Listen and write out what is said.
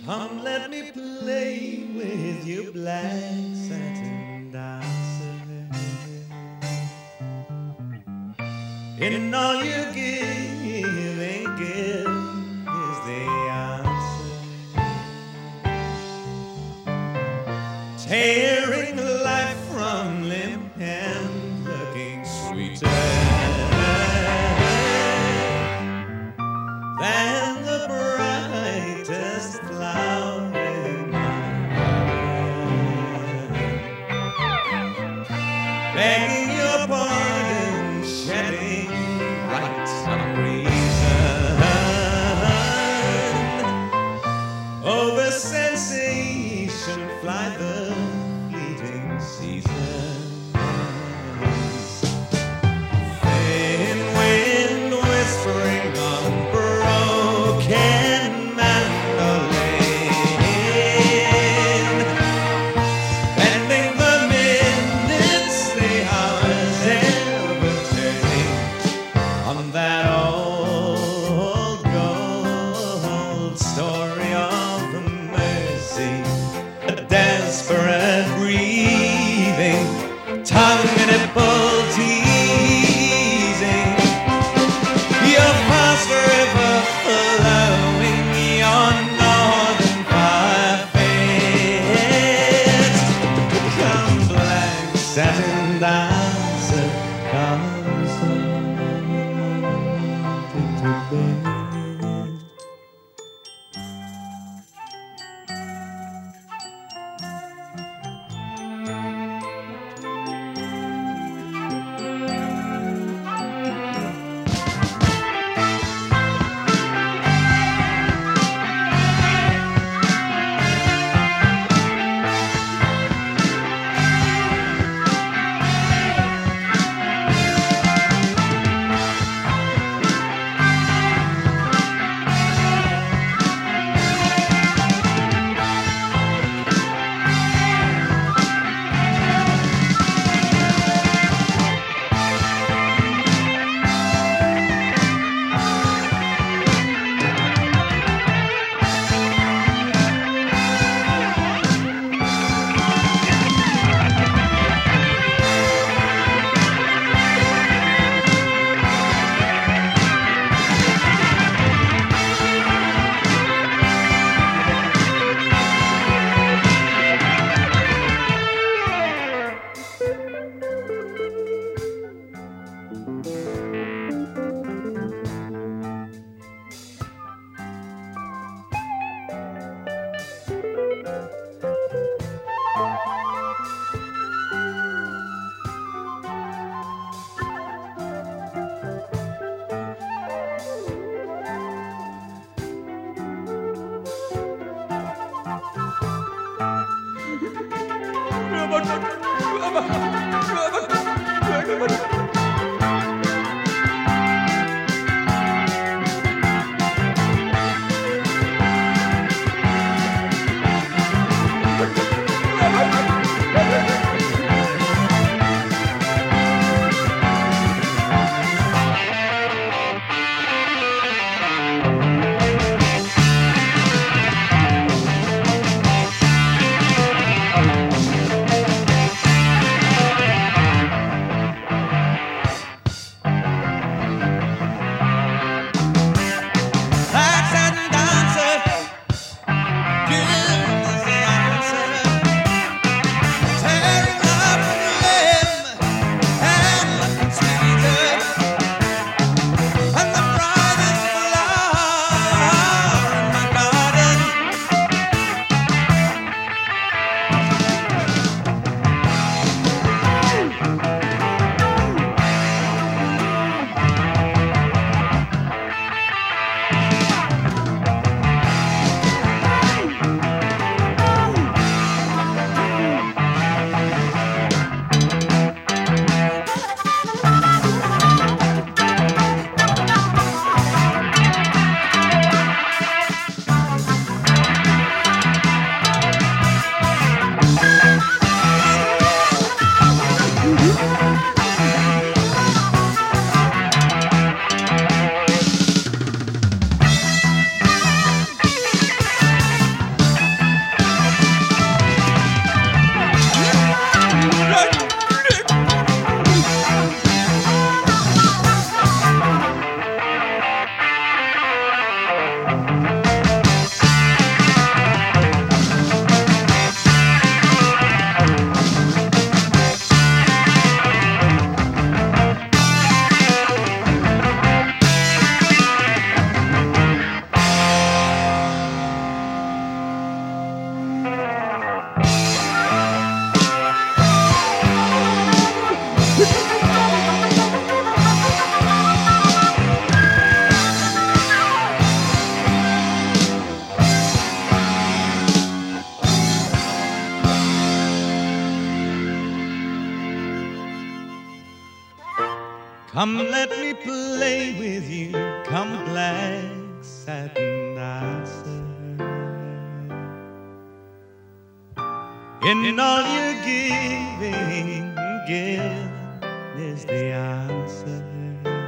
Come, let me play with your black satin dancer. In all you give and give is the answer. Tearing life from limb and looking sweeter than the brightest flower in my head. Begging your pardon, shedding right some reason over sensation fly the fleeting seasons. Thin wind whispering on broken mandolin, bending the minutes, the hours ever turning on that old gold story of mercy, a desperate breathing, tongue nipple teasing, your past forever flowing, your northern fire fades. Come, black satin dancer, come something to bed. Come let me play with you, come black satin dancer. In all you're giving, give is the answer.